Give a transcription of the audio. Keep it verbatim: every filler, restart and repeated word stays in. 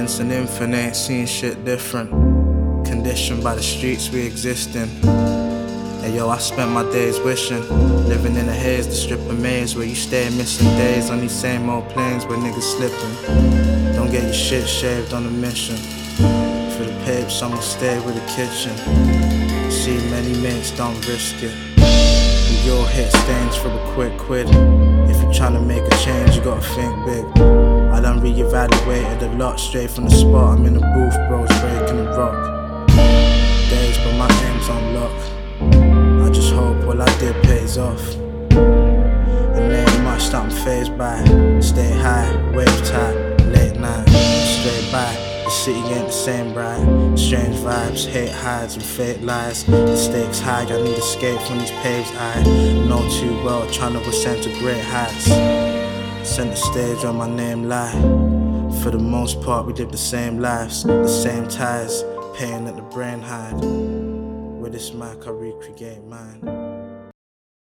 Since an infant ain't seen shit different, conditioned by the streets we exist in. Hey yo, I spent my days wishing, living in a haze, the strip maze where you stay missing days on these same old planes where niggas slipping. Don't get your shit shaved on a mission. For the papes, I'ma stay with the kitchen. See many mates, don't risk it. We all hit stains for a quick quid. If you're trying to make a change, you gotta think big. I done reevaluated a lot straight from the spot. I'm in the booth, bros breaking the rock. Days, but my aim's on lock. I just hope all I did pays off. And there ain't much that I'm phased by. Stay high, wave tight, late night, straight by. The city ain't the same, right? Strange vibes, hate hides and fake lies. The stakes high, I need escape from these paves I know too well, trying to ascend to great heights. Center stage on my name lie. For the most part, we live the same lives, the same ties, pain that the brain hide. With this mic, I recreate mine.